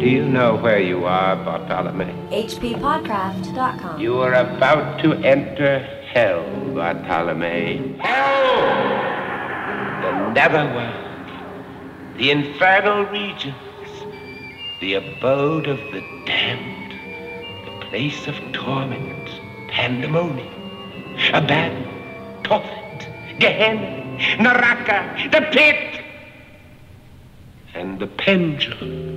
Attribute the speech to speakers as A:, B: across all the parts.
A: you know where you are, Bartholomew?
B: HPPodcraft.com.
A: You are about to enter hell, Bartholomew. Hell! The netherworld, the infernal regions, the abode of the damned, the place of torment, pandemonium, Abaddon, Tophet, Gehenna, Naraka, the pit, and the pendulum.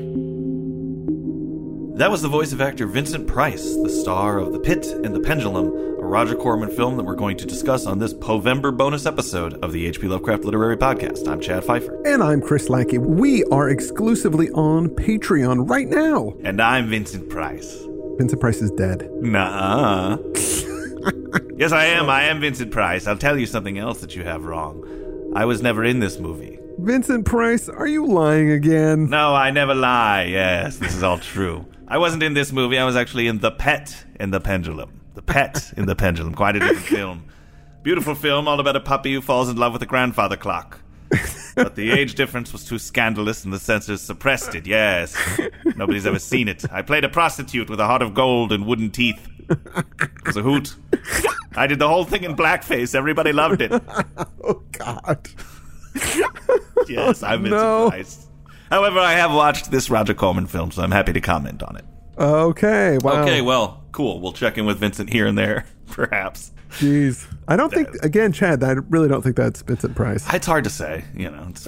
C: That was the voice of actor Vincent Price, the star of The Pit and the Pendulum, a Roger Corman film that we're going to discuss on this Povember bonus episode of the H.P. Lovecraft Literary Podcast. I'm Chad Pfeiffer.
D: And I'm Chris Lackey. We are exclusively on Patreon right now.
C: And I'm Vincent Price.
D: Vincent Price is dead.
C: Nuh-uh. Yes, I am. I am Vincent Price. I'll tell you something else that you have wrong. I was never in this movie.
D: Vincent Price, are you lying again?
C: No, I never lie. Yes, this is all true. I wasn't in this movie. I was actually in The Pet and the Pendulum. The Pet and the Pendulum. Quite a different film. Beautiful film, all about a puppy who falls in love with a grandfather clock. But the age difference was too scandalous and the censors suppressed it, yes. Nobody's ever seen it. I played a prostitute with a heart of gold and wooden teeth. It was a hoot. I did the whole thing in blackface. Everybody loved it.
D: Oh, God.
C: Yes, I'm Vincent Price. However, I have watched this Roger Corman film, so I'm happy to comment on it.
D: Okay, wow.
C: Okay, well, cool. We'll check in with Vincent here and there, perhaps.
D: Jeez. I don't think, again, Chad, I really don't think that's Vincent Price.
C: It's hard to say, you know. It's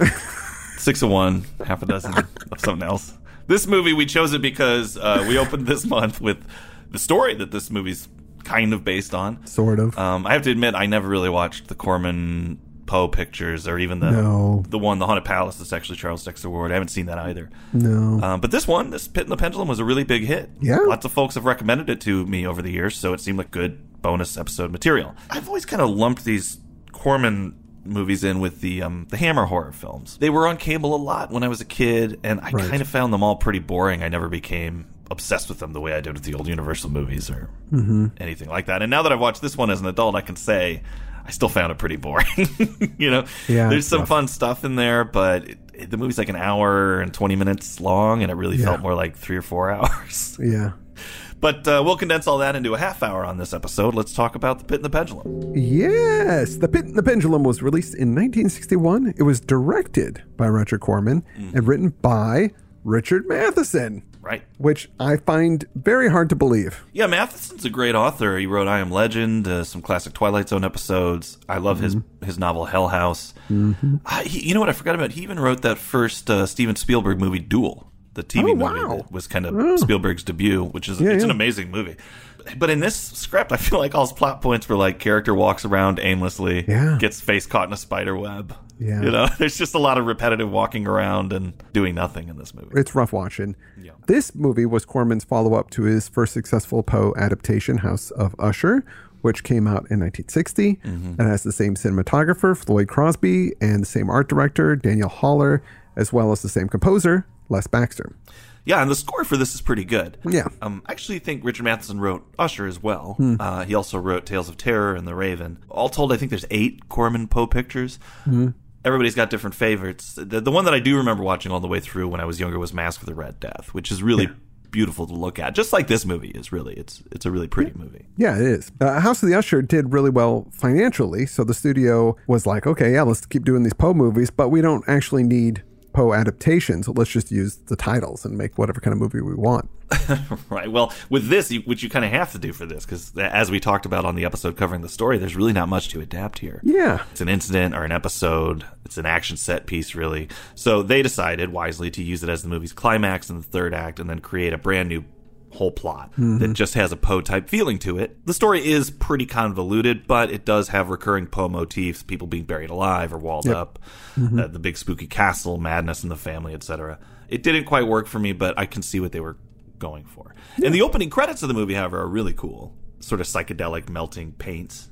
C: 6 of one, half a dozen of something else. This movie, we chose it because we opened this month with the story that this movie's kind of based on.
D: Sort of.
C: I have to admit, I never really watched the Corman Poe pictures, or even the one, The Haunted Palace, that's actually Charles Dexter Ward. I haven't seen that either.
D: No.
C: But this one, this Pit and the Pendulum, was a really big hit.
D: Yeah.
C: Lots of folks have recommended it to me over the years, so it seemed like good bonus episode material. I've always kind of lumped these Corman movies in with the Hammer horror films. They were on cable a lot when I was a kid, and I kind of found them all pretty boring. I never became obsessed with them the way I did with the old Universal movies or anything like that. And now that I've watched this one as an adult, I can say I still found it pretty boring. You know, there's some fun stuff in there, but the movie's like an hour and 20 minutes long, and it really felt more like 3 or 4 hours.
D: Yeah.
C: But we'll condense all that into a half hour on this episode. Let's talk about The Pit and the Pendulum.
D: Yes. The Pit and the Pendulum was released in 1961. It was directed by Roger Corman and written by Richard Matheson.
C: Right.
D: Which I find very hard to believe.
C: Yeah, Matheson's a great author. He wrote I Am Legend, some classic Twilight Zone episodes. I love his novel Hell House. You know what I forgot about? He even wrote that first Steven Spielberg movie, Duel, the TV movie that was kind of Spielberg's debut, which is an amazing movie. But in this script, I feel like all his plot points were like character walks around aimlessly, gets face caught in a spider web.
D: Yeah.
C: You know, there's just a lot of repetitive walking around and doing nothing in this movie.
D: It's rough watching.
C: Yeah.
D: This movie was Corman's follow-up to his first successful Poe adaptation, House of Usher, which came out in 1960. It has the same cinematographer, Floyd Crosby, and the same art director, Daniel Haller, as well as the same composer, Les Baxter.
C: Yeah, and the score for this is pretty good.
D: Yeah.
C: I actually think Richard Matheson wrote Usher as well. He also wrote Tales of Terror and The Raven. All told, I think there's 8 Corman Poe pictures. Everybody's got different favorites. The one that I do remember watching all the way through when I was younger was Mask of the Red Death, which is really beautiful to look at. Just like this movie is really. It's a really pretty movie.
D: Yeah, it is. House of the Usher did really well financially, so the studio was like, okay, yeah, let's keep doing these Poe movies, but we don't actually need Poe adaptations. Let's just use the titles and make whatever kind of movie we want.
C: Right. Well, with this, which you kind of have to do for this, because as we talked about on the episode covering the story, there's really not much to adapt here.
D: Yeah.
C: It's an incident or an episode. It's an action set piece, really. So they decided wisely to use it as the movie's climax in the third act and then create a brand new whole plot that just has a Poe type feeling to it. The story is pretty convoluted, but it does have recurring Poe motifs, people being buried alive or walled up, the big spooky castle, madness in the family, etc. It didn't quite work for me, but I can see what they were going for. And the opening credits of the movie, however, are really cool. Sort of psychedelic melting paints.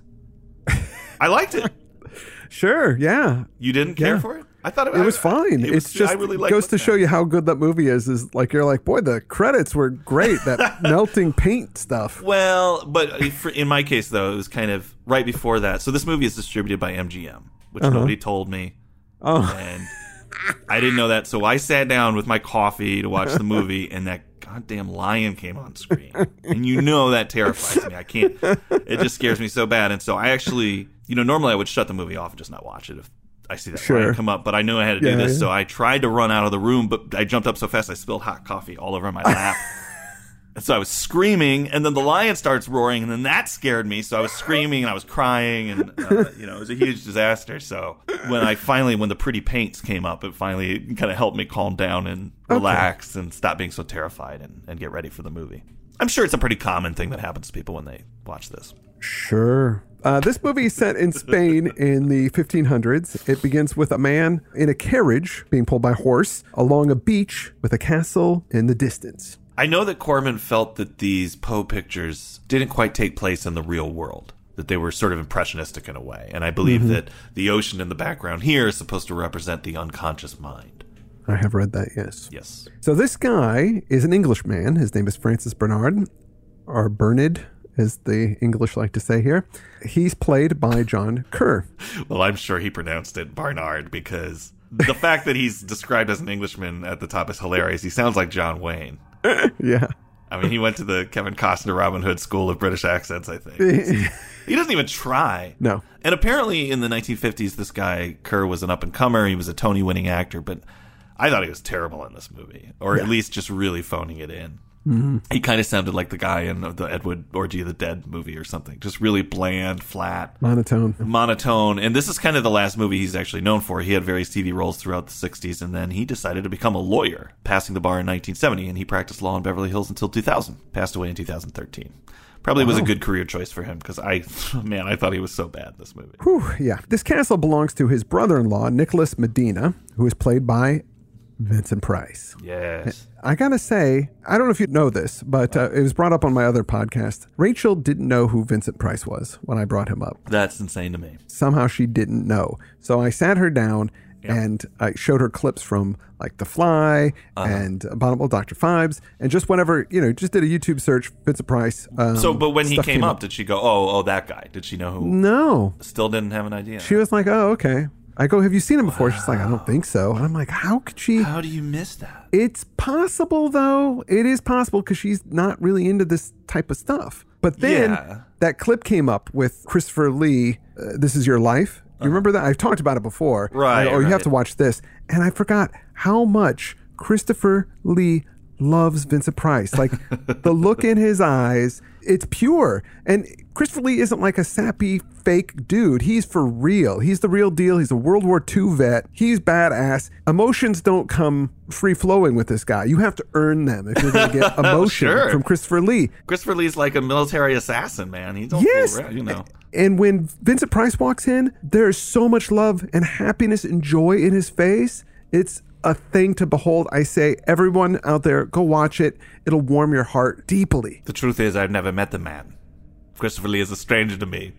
C: I liked it.
D: Sure, yeah.
C: You didn't care for it? I thought
D: it was fine. It's just,
C: I really
D: goes to show you how good that movie is like, you're like, boy, the credits were great, that melting paint stuff.
C: Well, but in my case, though, it was kind of right before that. So this movie is distributed by MGM, which nobody told me. And I didn't know that, so I sat down with my coffee to watch the movie, and that goddamn lion came on screen. And that terrifies me. I can't. It just scares me so bad. And so I actually, normally I would shut the movie off and just not watch it if I see that lion come up. But I knew I had to do this, so I tried to run out of the room, but I jumped up so fast I spilled hot coffee all over my lap. And so I was screaming, and then the lion starts roaring, and then that scared me. So I was screaming, and I was crying, and, it was a huge disaster. So when the pretty paints came up, it finally kind of helped me calm down and relax and stop being so terrified and get ready for the movie. I'm sure it's a pretty common thing that happens to people when they watch this.
D: Sure. This movie is set in Spain in the 1500s. It begins with a man in a carriage being pulled by a horse along a beach with a castle in the distance.
C: I know that Corman felt that these Poe pictures didn't quite take place in the real world, that they were sort of impressionistic in a way. And I believe that the ocean in the background here is supposed to represent the unconscious mind.
D: I have read that, yes.
C: Yes.
D: So this guy is an Englishman. His name is Francis Bernard, or Bernard, as the English like to say here. He's played by John Kerr.
C: Well, I'm sure he pronounced it Barnard, because the fact that he's described as an Englishman at the top is hilarious. He sounds like John Wayne.
D: Yeah.
C: I mean, he went to the Kevin Costner Robin Hood School of British Accents, I think. He doesn't even try.
D: No.
C: And apparently in the 1950s, this guy, Kerr, was an up-and-comer. He was a Tony-winning actor, but I thought he was terrible in this movie, or at least just really phoning it in. Mm-hmm. He kind of sounded like the guy in the Ed Wood Orgy of the Dead movie or something. Just really bland, flat. Monotone. And this is kind of the last movie he's actually known for. He had various TV roles throughout the 60s, and then he decided to become a lawyer, passing the bar in 1970, and he practiced law in Beverly Hills until 2000. Passed away in 2013. Probably was a good career choice for him, because I thought he was so bad in this movie.
D: Whew, yeah. This castle belongs to his brother-in-law, Nicholas Medina, who is played by Vincent Price.
C: Yes.
D: I gotta say, I don't know if you know this, but it was brought up on my other podcast. Rachel didn't know who Vincent Price was when I brought him up.
C: That's insane to me.
D: Somehow she didn't know. So I sat her down and I showed her clips from like The Fly and Abominable Dr. Phibes, and just whenever, just did a YouTube search, Vincent Price.
C: But when he came up, did she go, oh, that guy? Did she know who?
D: No.
C: Still didn't have an idea.
D: She was like, oh, okay. I go, have you seen him before? She's like, I don't think so. And I'm like, how could she?
C: How do you miss that?
D: It's possible, though. It is possible because she's not really into this type of stuff. But then that clip came up with Christopher Lee, This Is Your Life. You remember that? I've talked about it before.
C: Right.
D: You have to watch this. And I forgot how much Christopher Lee loves Vincent Price. Like the look in his eyes, it's pure. And Christopher Lee isn't like a sappy fake dude. He's for real. He's the real deal. He's a World War II vet. He's badass. Emotions don't come free flowing with this guy. You have to earn them if you're going to get emotion from Christopher Lee.
C: Christopher Lee's like a military assassin, man. He's
D: And when Vincent Price walks in, there's so much love and happiness and joy in his face. It's a thing to behold. I say, everyone out there, go watch it. It'll warm your heart deeply.
C: The truth is, I've never met the man. Christopher Lee is a stranger to me.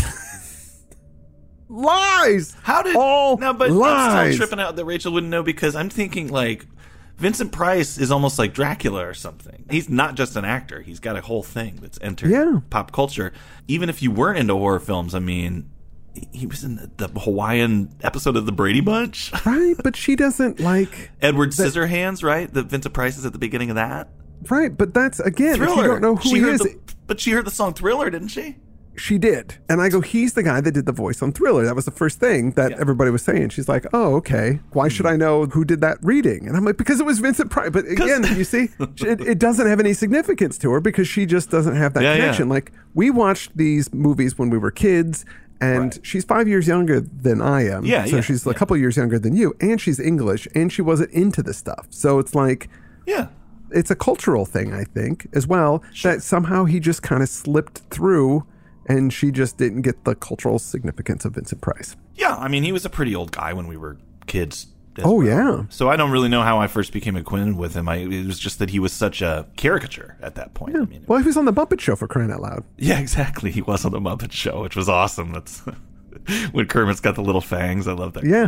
D: Lies!
C: How did...
D: All
C: no, but
D: lies.
C: I'm still tripping out that Rachel wouldn't know, because I'm thinking, like, Vincent Price is almost like Dracula or something. He's not just an actor. He's got a whole thing that's entered pop culture. Even if you weren't into horror films, I mean... He was in the Hawaiian episode of The Brady Bunch.
D: Right, but she doesn't like...
C: Edward Scissorhands, right? The Vincent Price is at the beginning of that.
D: Right, but that's, again,
C: Thriller.
D: If you don't know who he is...
C: But she heard the song Thriller, didn't she?
D: She did. And I go, he's the guy that did the voice on Thriller. That was the first thing that everybody was saying. She's like, oh, okay. Why should I know who did that reading? And I'm like, because it was Vincent Price. But again, you see, it doesn't have any significance to her because she just doesn't have that connection. Like, we watched these movies when we were kids. And she's 5 years younger than I am. So she's a couple years younger than you. And she's English. And she wasn't into the stuff. So it's like... It's a cultural thing, I think, as well. That somehow he just kind of slipped through. And she just didn't get the cultural significance of Vincent Price.
C: Yeah, I mean, he was a pretty old guy when we were kids.
D: Yeah.
C: So I don't really know how I first became acquainted with him. It was just that he was such a caricature at that point.
D: Yeah.
C: I mean,
D: well, he was on The Muppet Show, for crying out loud.
C: Yeah, exactly. He was on The Muppet Show, which was awesome. That's when Kermit's got the little fangs. I love that.
D: Yeah.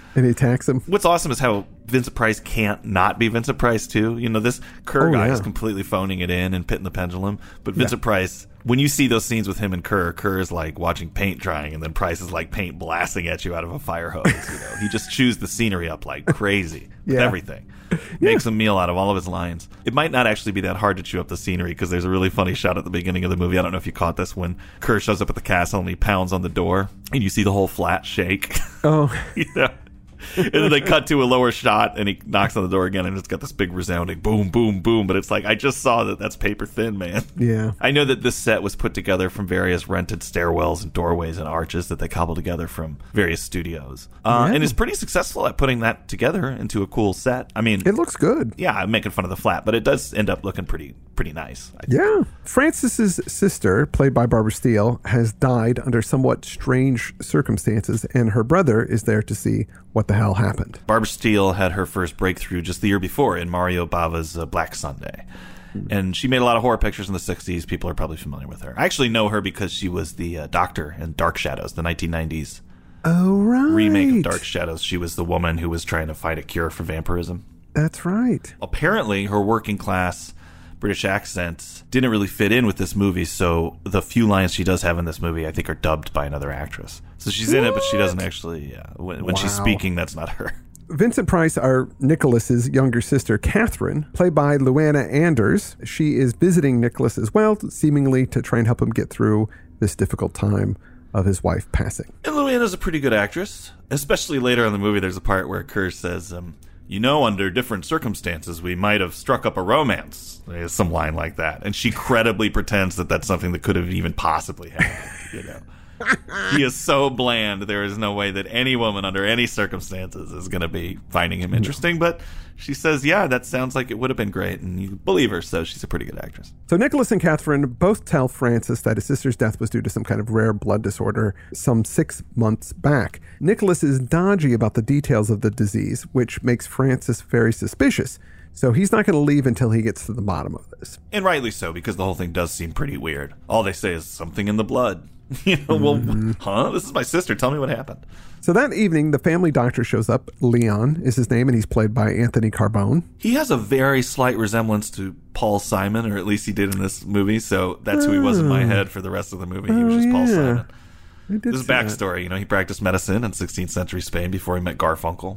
D: And he attacks him.
C: What's awesome is how Vincent Price can't not be Vincent Price, too. You know, this Kerr guy is completely phoning it in and pitting the pendulum. But Vincent Price, when you see those scenes with him and Kerr is like watching paint drying, and then Price is like paint blasting at you out of a fire hose. You know, he just chews the scenery up like crazy with everything. Makes a meal out of all of his lines. It might not actually be that hard to chew up the scenery, because there's a really funny shot at the beginning of the movie. I don't know if you caught this, when Kerr shows up at the castle and he pounds on the door, and you see the whole flat shake.
D: Oh.
C: You know? And then they cut to a lower shot, and he knocks on the door again, and it's got this big resounding boom, boom, boom. But it's like, I just saw that's paper thin, man.
D: Yeah.
C: I know that this set was put together from various rented stairwells and doorways and arches that they cobbled together from various studios. And is pretty successful at putting that together into a cool set. I mean,
D: it looks good.
C: Yeah, I'm making fun of the flat, but it does end up looking pretty nice, I think.
D: Yeah. Francis's sister, played by Barbara Steele, has died under somewhat strange circumstances, and her brother is there to see what the hell happened.
C: Barbara Steele had her first breakthrough just the year before in Mario Bava's Black Sunday. And she made a lot of horror pictures in the 60s. People are probably familiar with her. I actually know her because she was the doctor in Dark Shadows, the 1990s remake of Dark Shadows. She was the woman who was trying to fight a cure for vampirism.
D: That's right.
C: Apparently, her working class British accent didn't really fit in with this movie, so the few lines she does have in this movie, I think, are dubbed by another actress. So she's in it, but she doesn't actually, when she's speaking, that's not her.
D: Vincent Price, our Nicholas's younger sister, Catherine, played by Luana Anders. She is visiting Nicholas as well, seemingly to try and help him get through this difficult time of his wife passing.
C: And Luana's a pretty good actress, especially later in the movie. There's a part where Kerr says, you know, under different circumstances, we might have struck up a romance. There's some line like that. And she credibly pretends that that's something that could have even possibly happened, you know. He is so bland, there is no way that any woman under any circumstances is going to be finding him interesting. But she says, yeah, that sounds like it would have been great. And you believe her, so she's a pretty good actress.
D: So Nicholas and Catherine both tell Francis that his sister's death was due to some kind of rare blood disorder some 6 months back. Nicholas is dodgy about the details of the disease, which makes Francis very suspicious. So he's not going to leave until he gets to the bottom of this.
C: And rightly so, because the whole thing does seem pretty weird. All they say is something in the blood. You know, well, This is my sister. Tell me what happened.
D: So that evening, the family doctor shows up. Leon is his name, and he's played by Anthony Carbone.
C: He has a very slight resemblance to Paul Simon, or at least he did in this movie. So that's who he was in my head for the rest of the movie. He was just Paul Simon. This is backstory. You know, he practiced medicine in 16th century Spain before he met Garfunkel.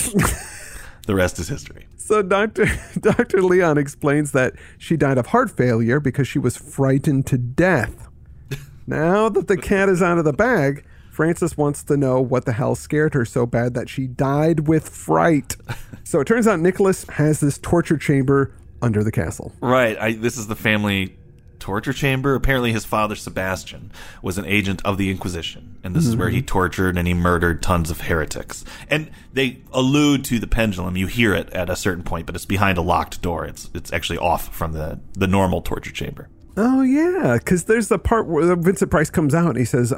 C: The rest is history.
D: So Dr. Leon explains that she died of heart failure because she was frightened to death. Now that the cat is out of the bag, Francis wants to know what the hell scared her so bad that she died with fright. So it turns out Nicholas has this torture chamber under the castle.
C: Right. This is the family torture chamber. Apparently his father, Sebastian, was an agent of the Inquisition. And this is where he tortured and he murdered tons of heretics. And they allude to the pendulum. You hear it at a certain point, but it's behind a locked door. It's actually off from the normal torture chamber.
D: Oh, yeah, because there's the part where Vincent Price comes out and he says,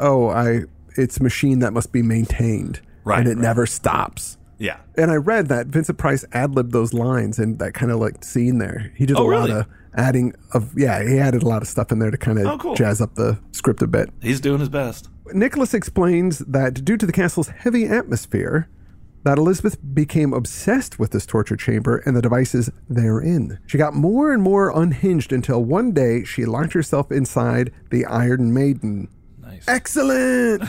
D: it's a machine that must be maintained.
C: Right.
D: And it never stops.
C: Yeah.
D: And I read that Vincent Price ad-libbed those lines in that kind of like scene there. He did a lot of adding of, he added a lot of stuff in there to kind of jazz up the script a bit.
C: He's doing his best.
D: Nicholas explains that due to the castle's heavy atmosphere, that Elizabeth became obsessed with this torture chamber and the devices therein. She got more and more unhinged until one day she locked herself inside the Iron Maiden.
C: Nice.
D: Excellent!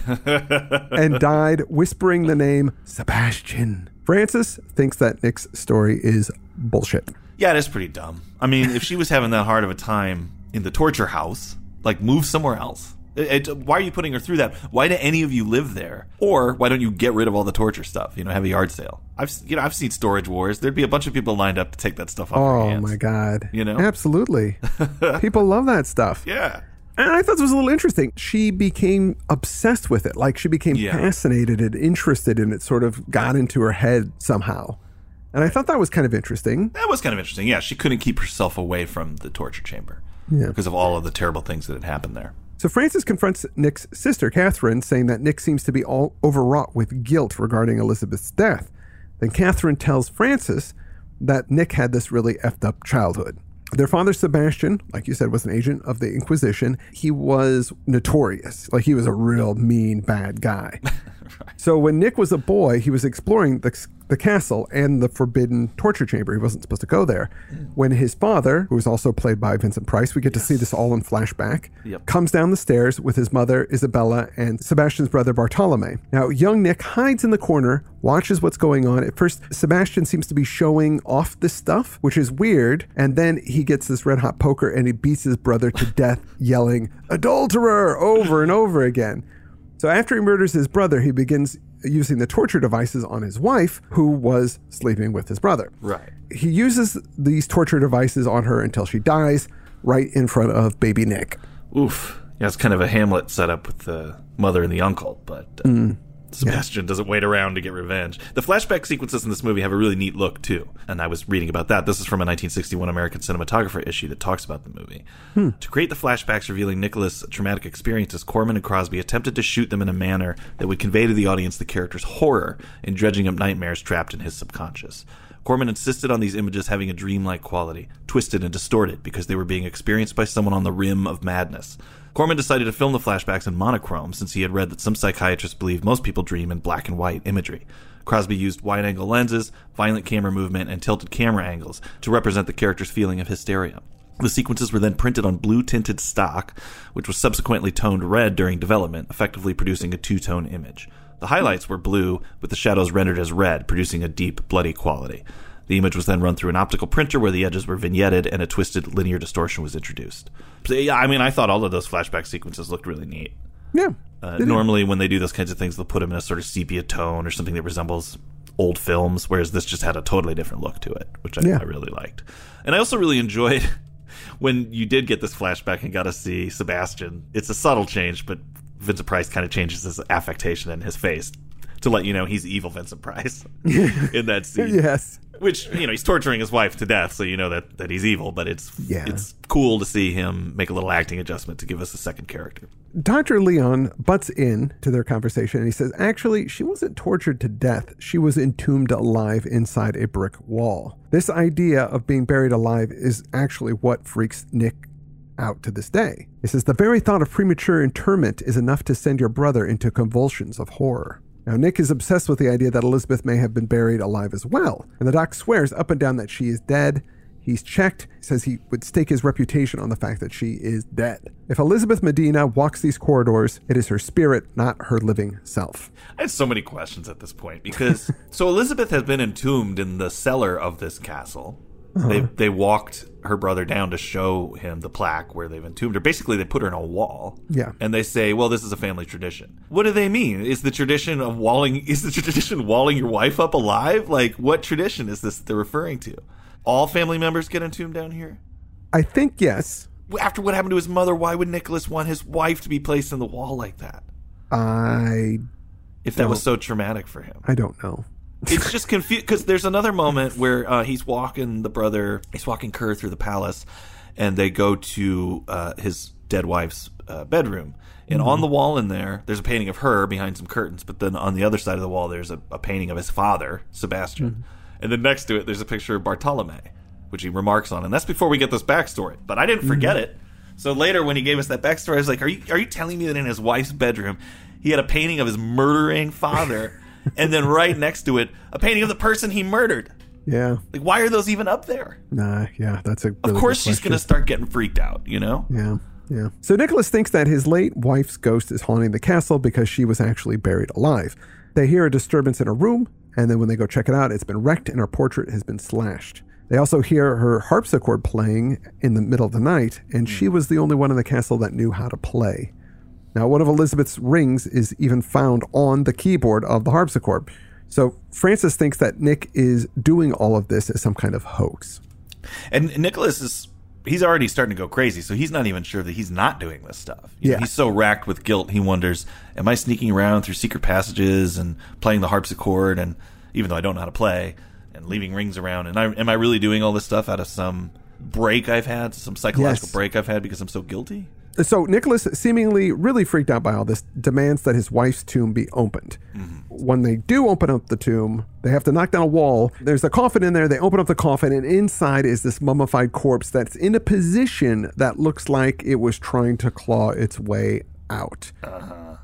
D: And died whispering the name Sebastian. Francis thinks that Nick's story is bullshit.
C: Yeah, it is pretty dumb. I mean, if she was having that hard of a time in the torture house, like, move somewhere else. Why are you putting her through that? Why do any of you live there? Or why don't you get rid of all the torture stuff? You know, have a yard sale. I've seen Storage Wars. There'd be a bunch of people lined up to take that stuff off her hands.
D: Oh my God.
C: You know?
D: Absolutely. People love that stuff.
C: Yeah.
D: And I thought this was a little interesting. She became obsessed with it. Like she became fascinated and interested in it, sort of got into her head somehow. And I thought that was kind of interesting.
C: That was kind of interesting. Yeah, she couldn't keep herself away from the torture chamber because of all of the terrible things that had happened there.
D: So Francis confronts Nick's sister, Catherine, saying that Nick seems to be all overwrought with guilt regarding Elizabeth's death. Then Catherine tells Francis that Nick had this really effed up childhood. Their father, Sebastian, like you said, was an agent of the Inquisition. He was notorious. Like, he was a real mean, bad guy. So when Nick was a boy, he was exploring the castle and the forbidden torture chamber. He wasn't supposed to go there. When his father, who was also played by Vincent Price, we get to see this all in flashback, comes down the stairs with his mother, Isabella, and Sebastian's brother, Bartolome. Now, young Nick hides in the corner, watches what's going on. At first, Sebastian seems to be showing off this stuff, which is weird. And then he gets this red hot poker and he beats his brother to death, yelling, "Adulterer!" over and over again. So after he murders his brother, he begins using the torture devices on his wife, who was sleeping with his brother.
C: Right.
D: He uses these torture devices on her until she dies right in front of baby Nick.
C: Oof. Yeah, it's kind of a Hamlet setup with the mother and the uncle, but Sebastian doesn't wait around to get revenge. The flashback sequences in this movie have a really neat look, too. And I was reading about that. This is from a 1961 American Cinematographer issue that talks about the movie. To create the flashbacks revealing Nicholas' traumatic experiences, Corman and Crosby attempted to shoot them in a manner that would convey to the audience the character's horror in dredging up nightmares trapped in his subconscious. Corman insisted on these images having a dreamlike quality, twisted and distorted because they were being experienced by someone on the rim of madness. Corman decided to film the flashbacks in monochrome since he had read that some psychiatrists believe most people dream in black and white imagery. Crosby used wide-angle lenses, violent camera movement, and tilted camera angles to represent the character's feeling of hysteria. The sequences were then printed on blue-tinted stock, which was subsequently toned red during development, effectively producing a two-tone image. The highlights were blue, with the shadows rendered as red, producing a deep, bloody quality. The image was then run through an optical printer where the edges were vignetted and a twisted linear distortion was introduced. So, yeah, I mean, I thought all of those flashback sequences looked really neat.
D: Yeah.
C: Normally, when they do those kinds of things, they'll put them in a sort of sepia tone or something that resembles old films, whereas this just had a totally different look to it, which I really liked. And I also really enjoyed when you did get this flashback and got to see Sebastian. It's a subtle change, but Vincent Price kind of changes his affectation in his face to let you know he's evil Vincent Price in that scene.
D: Yes.
C: Which, he's torturing his wife to death, so you know that he's evil, but it's cool to see him make a little acting adjustment to give us a second character.
D: Dr. Leon butts in to their conversation and he says, actually, she wasn't tortured to death. She was entombed alive inside a brick wall. This idea of being buried alive is actually what freaks Nick out to this day. He says, the very thought of premature interment is enough to send your brother into convulsions of horror. Now, Nick is obsessed with the idea that Elizabeth may have been buried alive as well, and the doc swears up and down that she is dead. He's checked, says he would stake his reputation on the fact that she is dead. If Elizabeth Medina walks these corridors, it is her spirit, not her living self.
C: I had so many questions at this point, because so Elizabeth has been entombed in the cellar of this castle. They walked her brother down to show him the plaque where they've entombed her. Basically, they put her in a wall.
D: Yeah.
C: And they say, well, this is a family tradition. What do they mean? Is the tradition walling your wife up alive? Like, what tradition is this they're referring to? All family members get entombed down here?
D: I think yes.
C: After what happened to his mother, why would Nicholas want his wife to be placed in the wall like that? If that was so traumatic for him.
D: I don't know.
C: It's just confused because there's another moment where he's walking Kerr through the palace, and they go to his dead wife's bedroom. And on the wall in there's a painting of her behind some curtains, but then on the other side of the wall, there's a painting of his father, Sebastian. And then next to it, there's a picture of Bartolome, which he remarks on. And that's before we get this backstory. But I didn't forget it. So later, when he gave us that backstory, I was like, are you telling me that in his wife's bedroom, he had a painting of his murdering father, and then right next to it, a painting of the person he murdered?
D: Yeah.
C: Like, why are those even up there?
D: That's a really
C: Of course she's going to start getting freaked out,
D: Yeah. Yeah. So Nicholas thinks that his late wife's ghost is haunting the castle because she was actually buried alive. They hear a disturbance in her room, and then when they go check it out, it's been wrecked and her portrait has been slashed. They also hear her harpsichord playing in the middle of the night, and she was the only one in the castle that knew how to play. Now, one of Elizabeth's rings is even found on the keyboard of the harpsichord. So Francis thinks that Nick is doing all of this as some kind of hoax.
C: And Nicholas he's already starting to go crazy, so he's not even sure that he's not doing this stuff. He's so racked with guilt, he wonders, am I sneaking around through secret passages and playing the harpsichord, and even though I don't know how to play, and leaving rings around, and am I really doing all this stuff out of some break I've had, some psychological break I've had because I'm so guilty?
D: So Nicholas, seemingly really freaked out by all this, demands that his wife's tomb be opened. When they do open up the tomb, they have to knock down a wall. There's a coffin in there. They open up the coffin, and inside is this mummified corpse that's in a position that looks like it was trying to claw its way out.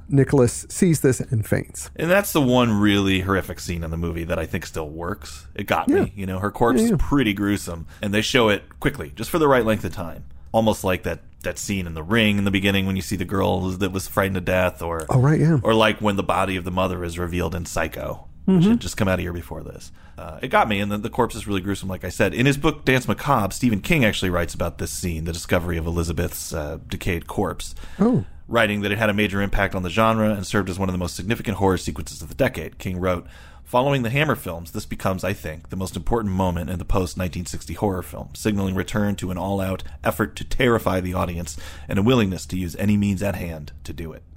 D: Nicholas sees this and faints.
C: And that's the one really horrific scene in the movie that I think still works. It got me. You know, her corpse is pretty gruesome, and they show it quickly, just for the right length of time. Almost like that scene in The Ring in the beginning when you see the girl that was frightened to death, or or like when the body of the mother is revealed in Psycho, which had just come out a year before this. It got me, and the corpse is really gruesome, like I said. In his book, Dance Macabre, Stephen King actually writes about this scene, the discovery of Elizabeth's decayed corpse, writing that it had a major impact on the genre and served as one of the most significant horror sequences of the decade. King wrote, "Following the Hammer films, this becomes, I think, the most important moment in the post-1960 horror film, signaling return to an all-out effort to terrify the audience and a willingness to use any means at hand to do it."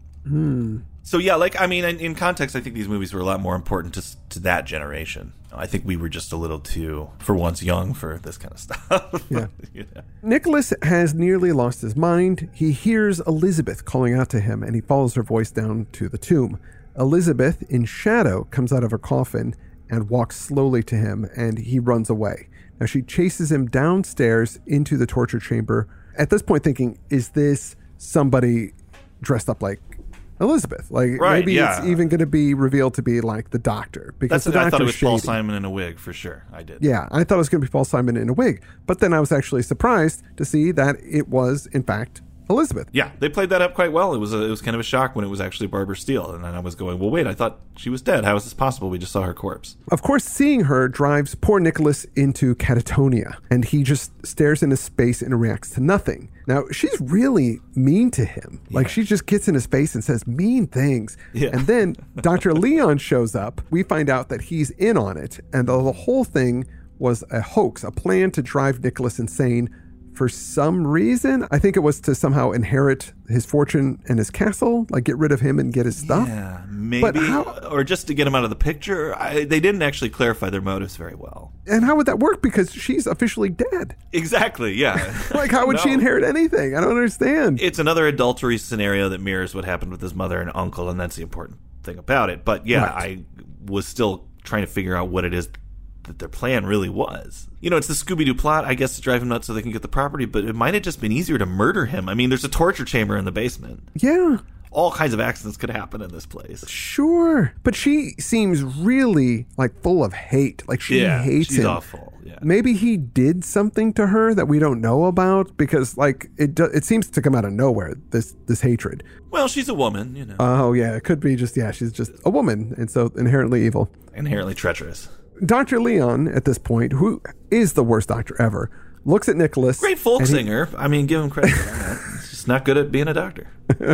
C: So yeah, like, I mean, in context, I think these movies were a lot more important to that generation. I think we were just a little too, for once, young for this kind of stuff.
D: Yeah. Nicholas has nearly lost his mind. He hears Elizabeth calling out to him, and he follows her voice down to the tomb. Elizabeth, in shadow, comes out of her coffin and walks slowly to him, and he runs away. Now, she chases him downstairs into the torture chamber, at this point thinking, is this somebody dressed up like Elizabeth? Like, maybe it's even going to be revealed to be like the doctor. Because the doctor's
C: I thought it was
D: shady.
C: Paul Simon in a wig, for sure. I did.
D: Yeah, I thought it was going to be Paul Simon in a wig. But then I was actually surprised to see that it was, in fact, Elizabeth.
C: Yeah, they played that up quite well. It was kind of a shock when it was actually Barbara Steele. And then I was going, well, wait, I thought she was dead. How is this possible? We just saw her corpse.
D: Of course, seeing her drives poor Nicholas into catatonia, and he just stares into space and reacts to nothing. Now, she's really mean to him. Like, she just gets in his face and says mean things. Yeah. And then Dr. Leon shows up. We find out that he's in on it, and the whole thing was a hoax, a plan to drive Nicholas insane for some reason. I think it was to somehow inherit his fortune and his castle, like get rid of him and get his stuff.
C: Yeah, maybe. Or just to get him out of the picture. They didn't actually clarify their motives very well.
D: And how would that work? Because she's officially dead.
C: Exactly, yeah.
D: Like, how would she inherit anything? I don't understand.
C: It's another adultery scenario that mirrors what happened with his mother and uncle, and that's the important thing about it. But yeah, I was still trying to figure out what it is that their plan really was. You know, it's the Scooby-Doo plot, I guess, to drive him nuts so they can get the property, but it might have just been easier to murder him. I mean, there's a torture chamber in the basement.
D: Yeah.
C: All kinds of accidents could happen in this place.
D: Sure. But she seems really, like, full of hate. Like, she hates him.
C: She's awful. Yeah.
D: Maybe he did something to her that we don't know about, because, like, it seems to come out of nowhere, this hatred.
C: Well, she's a woman, you know.
D: Oh, yeah. It could be just, she's just a woman, and so inherently evil.
C: Inherently treacherous.
D: Dr. Leon, at this point, who is the worst doctor ever, looks at Nicholas.
C: Great folk singer. I mean, give him credit for that. He's just not good at being a doctor.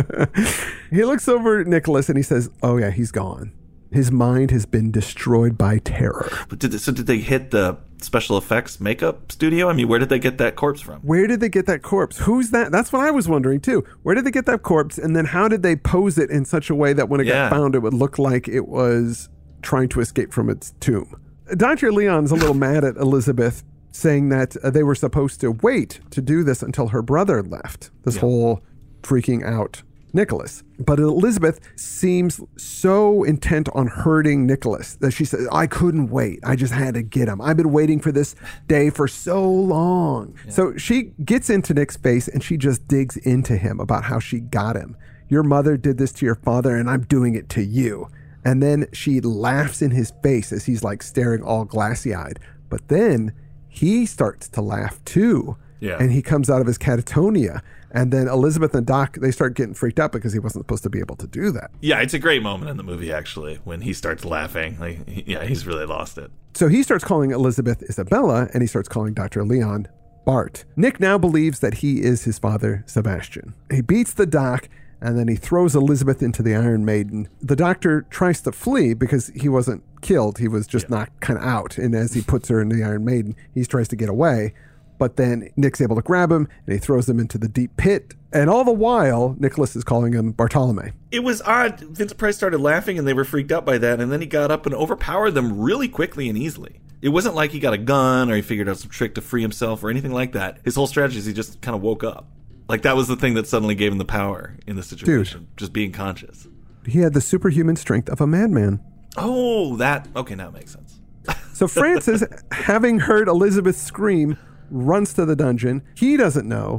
D: He looks over at Nicholas and he says, oh, yeah, he's gone. His mind has been destroyed by terror.
C: But did they hit the special effects makeup studio? I mean, where did they get that corpse from?
D: Where did they get that corpse? Who's that? That's what I was wondering, too. Where did they get that corpse? And then how did they pose it in such a way that when it got found, it would look like it was trying to escape from its tomb? Dr. Leon's a little mad at Elizabeth, saying that they were supposed to wait to do this until her brother left. This whole freaking out Nicholas. But Elizabeth seems so intent on hurting Nicholas that she says, I couldn't wait. I just had to get him. I've been waiting for this day for so long. Yeah. So she gets into Nick's face and she just digs into him about how she got him. Your mother did this to your father and I'm doing it to you. And then she laughs in his face as he's like staring all glassy-eyed. But then he starts to laugh too. Yeah. And he comes out of his catatonia. And then Elizabeth and Doc, they start getting freaked out because he wasn't supposed to be able to do that.
C: Yeah, it's a great moment in the movie, actually, when he starts laughing. Like, he's really lost it.
D: So he starts calling Elizabeth Isabella, and he starts calling Dr. Leon Bart. Nick now believes that he is his father, Sebastian. He beats the Doc, and then he throws Elizabeth into the Iron Maiden. The doctor tries to flee because he wasn't killed. He was just knocked kind of out. And as he puts her in the Iron Maiden, he tries to get away. But then Nick's able to grab him, and he throws him into the deep pit. And all the while, Nicholas is calling him Bartolome.
C: It was odd. Vincent Price started laughing, and they were freaked out by that. And then he got up and overpowered them really quickly and easily. It wasn't like he got a gun or he figured out some trick to free himself or anything like that. His whole strategy is he just kind of woke up. Like, that was the thing that suddenly gave him the power in the situation. Dude, just being conscious.
D: He had the superhuman strength of a madman.
C: Oh, okay, now it makes sense.
D: So Francis, having heard Elizabeth scream, runs to the dungeon. He doesn't know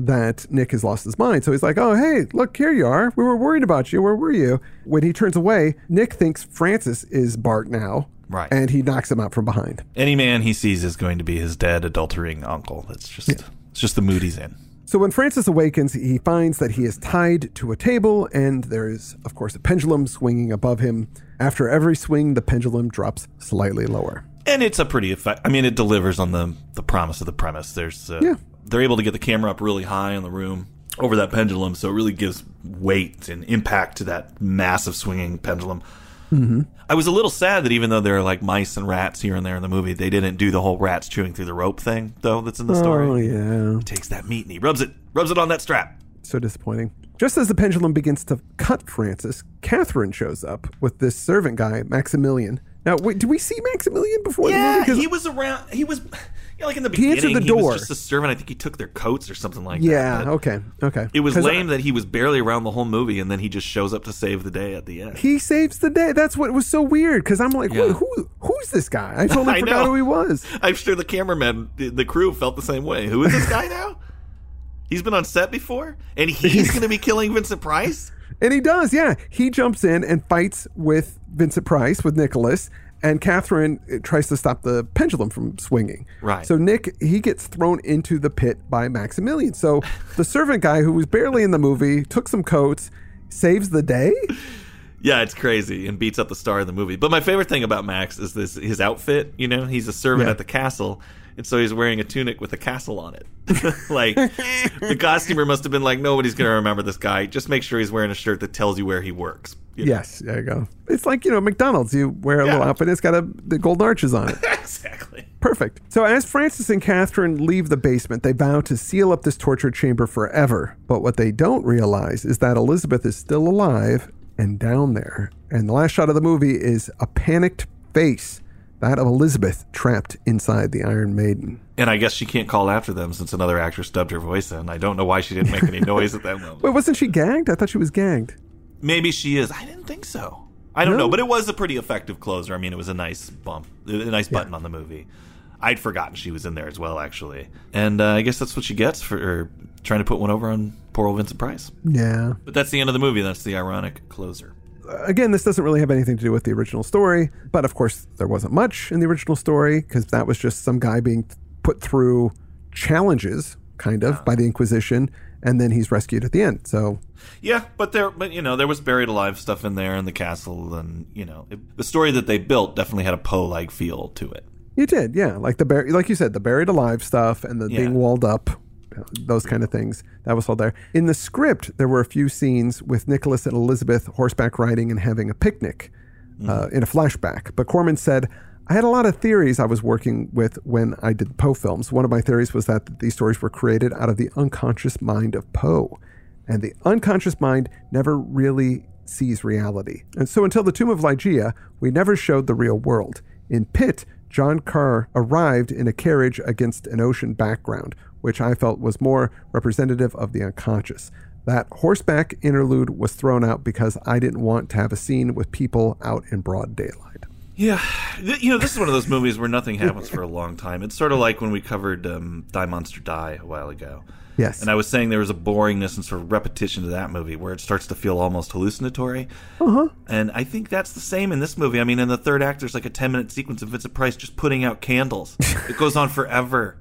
D: that Nick has lost his mind. So he's like, oh, hey, look, here you are. We were worried about you. Where were you? When he turns away, Nick thinks Francis is Bart now.
C: Right.
D: And he knocks him out from behind.
C: Any man he sees is going to be his dead, adultering uncle. It's just the mood he's in.
D: So when Francis awakens, he finds that he is tied to a table, and there is, of course, a pendulum swinging above him. After every swing, the pendulum drops slightly lower.
C: And it's a pretty effect. I mean, it delivers on the promise of the premise. They're able to get the camera up really high in the room over that pendulum, so it really gives weight and impact to that massive swinging pendulum.
D: Mm-hmm.
C: I was a little sad that even though there are like mice and rats here and there in the movie, they didn't do the whole rats chewing through the rope thing, though, that's in the story.
D: Oh, yeah.
C: He takes that meat and he rubs it on that strap.
D: So disappointing. Just as the pendulum begins to cut Francis, Catherine shows up with this servant guy, Maximilian. Now, wait, did we see Maximilian before the movie?
C: Yeah, he was around. He was, like in the beginning,
D: he answered the door.
C: Was just a servant. I think he took their coats or something like that.
D: Yeah, okay.
C: It was lame that he was barely around the whole movie, and then he just shows up to save the day at the end.
D: He saves the day. That's what was so weird, because I'm like, who's this guy? I totally forgot who he was.
C: I'm sure the cameraman, the crew felt the same way. Who is this guy now? He's been on set before? And he's going to be killing Vincent Price?
D: And he does, yeah. He jumps in and fights with Vincent Price, with Nicholas, and Catherine tries to stop the pendulum from swinging.
C: Right.
D: So Nick, he gets thrown into the pit by Maximilian. So the servant guy, who was barely in the movie, took some coats, saves the day?
C: Yeah, it's crazy, and beats up the star of the movie. But my favorite thing about Max is his outfit. You know, he's a servant at the castle, and so he's wearing a tunic with a castle on it. Like, the costumer must have been like, nobody's going to remember this guy. Just make sure he's wearing a shirt that tells you where he works. You know?
D: Yes, there you go. It's like, McDonald's. You wear a little outfit, and it's got the gold arches on it.
C: Exactly.
D: Perfect. So as Francis and Catherine leave the basement, they vow to seal up this torture chamber forever. But what they don't realize is that Elizabeth is still alive and down there. And the last shot of the movie is a panicked face, that of Elizabeth trapped inside the Iron Maiden.
C: And I guess she can't call after them since another actor stubbed her voice in. I don't know why she didn't make any noise at that moment.
D: Wait, wasn't she gagged? I thought she was gagged.
C: Maybe she is. I didn't think so. I don't know, but it was a pretty effective closer. I mean, it was a nice bump, a nice button on the movie. I'd forgotten she was in there as well, actually. And I guess that's what she gets for trying to put one over on poor old Vincent Price.
D: Yeah.
C: But that's the end of the movie. That's the ironic closer.
D: Again, this doesn't really have anything to do with the original story, but of course there wasn't much in the original story because that was just some guy being put through challenges, kind of, by the Inquisition, and then he's rescued at the end. So
C: yeah, but there was buried alive stuff in there in the castle, and the story that they built definitely had a Poe-like feel to it.
D: You did, yeah, like like you said, the buried alive stuff and the being walled up. Those kind of things. That was all there. In the script, there were a few scenes with Nicholas and Elizabeth horseback riding and having a picnic in a flashback. But Corman said, I had a lot of theories I was working with when I did Poe films. One of my theories was that these stories were created out of the unconscious mind of Poe. And the unconscious mind never really sees reality. And so until the Tomb of Ligeia, we never showed the real world. In Pitt, John Carr arrived in a carriage against an ocean background, which I felt was more representative of the unconscious. That horseback interlude was thrown out because I didn't want to have a scene with people out in broad daylight.
C: Yeah. This is one of those movies where nothing happens for a long time. It's sort of like when we covered Die Monster Die a while ago.
D: Yes.
C: And I was saying there was a boringness and sort of repetition to that movie where it starts to feel almost hallucinatory.
D: Uh-huh.
C: And I think that's the same in this movie. I mean, in the third act, there's like a 10-minute sequence of Vincent Price just putting out candles. It goes on forever.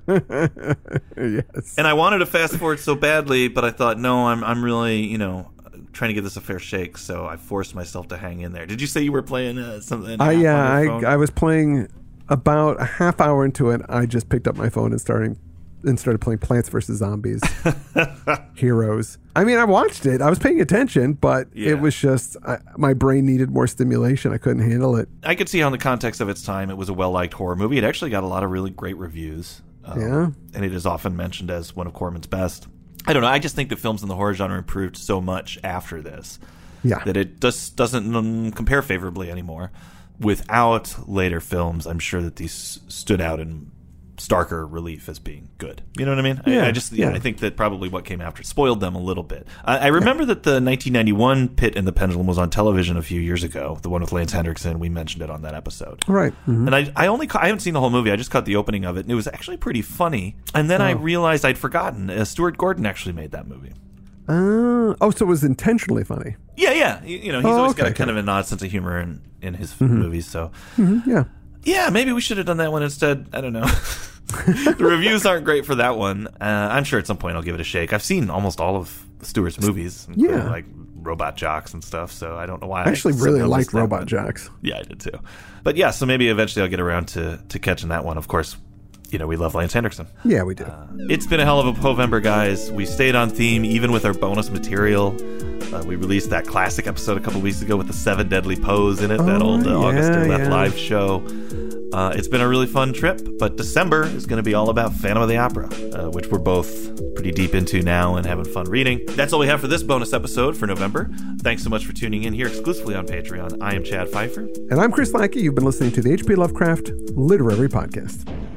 D: Yes.
C: And I wanted to fast forward so badly, but I thought, no, I'm really, trying to give this a fair shake, so I forced myself to hang in there. Did you say you were playing something?
D: I was playing about a half hour into it. I just picked up my phone and started playing Plants vs. Zombies Heroes. I mean, I watched it. I was paying attention, but it was just, my brain needed more stimulation. I couldn't handle it.
C: I could see how in the context of its time, it was a well-liked horror movie. It actually got a lot of really great reviews. And it is often mentioned as one of Corman's best. I don't know. I just think the films in the horror genre improved so much after this that it just doesn't compare favorably anymore. Without later films, I'm sure that these stood out in starker relief as being good. You know what I mean?
D: Yeah,
C: I think that probably what came after spoiled them a little bit. I remember that the 1991 Pit and the Pendulum was on television a few years ago, the one with Lance Henriksen. We mentioned it on that episode.
D: Right. Mm-hmm.
C: And I haven't seen the whole movie. I just caught the opening of it, and it was actually pretty funny. And then I realized I'd forgotten. Stuart Gordon actually made that movie.
D: So it was intentionally funny.
C: Yeah. He's always got a kind of an odd sense of humor in his movies. So, yeah, maybe we should have done that one instead. I don't know. The reviews aren't great for that one. I'm sure at some point I'll give it a shake. I've seen almost all of Stewart's movies, like Robot Jocks and stuff. So I don't know why.
D: I actually really liked Robot Jocks.
C: Yeah, I did too. But yeah, so maybe eventually I'll get around to catching that one. Of course, we love Lance Henriksen.
D: Yeah, we do.
C: It's been a hell of a Povember, guys. We stayed on theme even with our bonus material. We released that classic episode a couple weeks ago with the 7 Deadly Poes in it, that old August Derleth live show. It's been a really fun trip, but December is going to be all about Phantom of the Opera, which we're both pretty deep into now and having fun reading. That's all we have for this bonus episode for November. Thanks so much for tuning in here exclusively on Patreon. I am Chad Pfeiffer.
D: And I'm Chris Lackey. You've been listening to the H.P. Lovecraft Literary Podcast.